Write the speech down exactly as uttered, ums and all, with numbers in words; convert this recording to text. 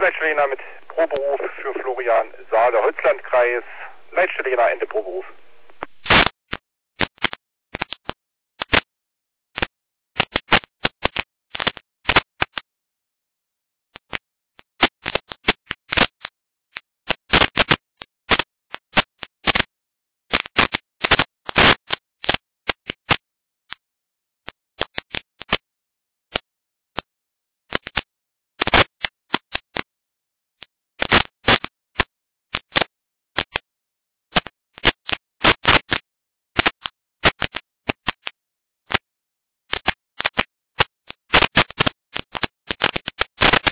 Leitstelle Jena mit Proberuf für Florian Saale, Holzlandkreis, Leitstelle Jena, Ende Proberuf.